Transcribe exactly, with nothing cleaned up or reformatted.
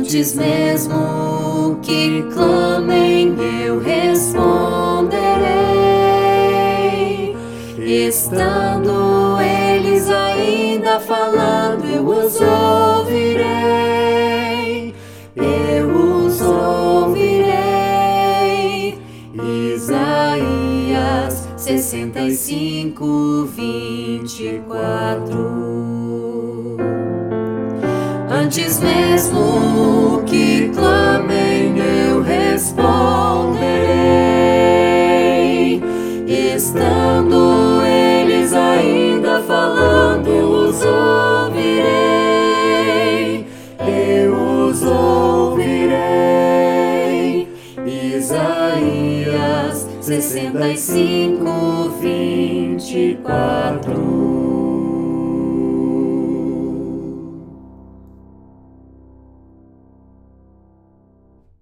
Antes mesmo que clamem, eu responderei. Estando eles ainda falando, eu os ouvirei. Eu os ouvirei. Isaías sessenta e cinco, vinte e quatro. Antes mesmo que clamem, eu responderei. Estando eles ainda falando, eu os ouvirei. Eu os ouvirei. Isaías sessenta e cinco, vinte e quatro.